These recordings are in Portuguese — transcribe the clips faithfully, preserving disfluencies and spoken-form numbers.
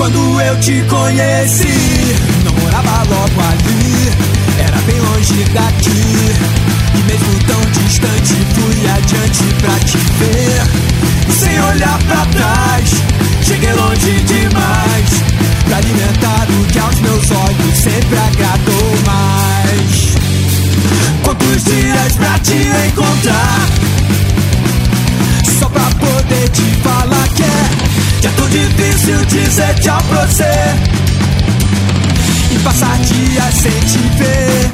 Quando eu te conheci, não morava logo ali, era bem longe daqui. E mesmo tão distante, fui adiante pra te ver. E sem olhar pra trás, cheguei longe demais, pra alimentar o que aos meus olhos sempre agradou mais. Quantos dias pra te encontrar, só pra poder te falar que é, que é tão difícil dizer tchau pra você e passar dias sem te ver.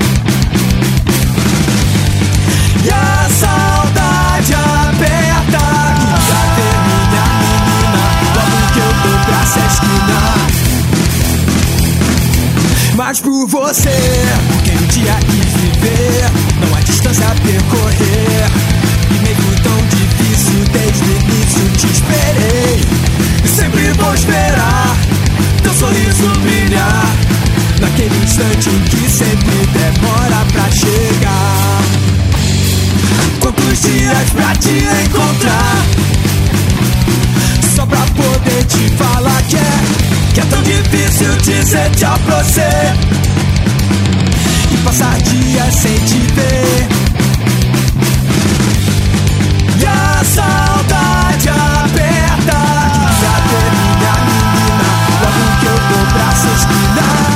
E a saudade aperta, queria ver minha menina logo que eu dobrasse a esquina. Mas por você, porque um dia quis viver, não há distância a percorrer. E mesmo tão difícil, desde o início te esperei. E sempre vou esperar teu sorriso brilhar, naquele instante em que sempre demora pra chegar. Quantos dias pra te encontrar, só pra poder te falar que é, que é tão difícil dizer tchau pra você e passar dias sem te ver. E a saudade aperta, queria ver minha menina logo que eu dobrasse a esquina.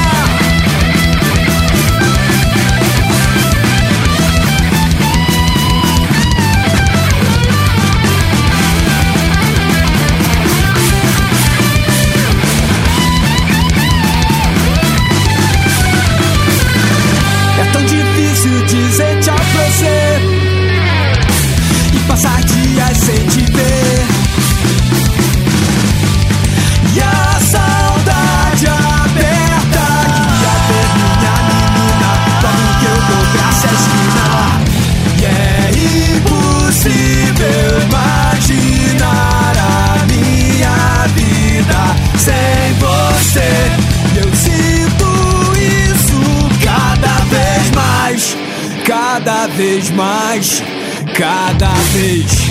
Dizer tchau pra você e passar dias sem te ver. E a saudade aperta, queria ver minha menina logo que eu dobrasse a esquina. E é impossível imaginar a minha vida sem você. E eu sinto isso cada vez mais, cada vez mais, cada vez.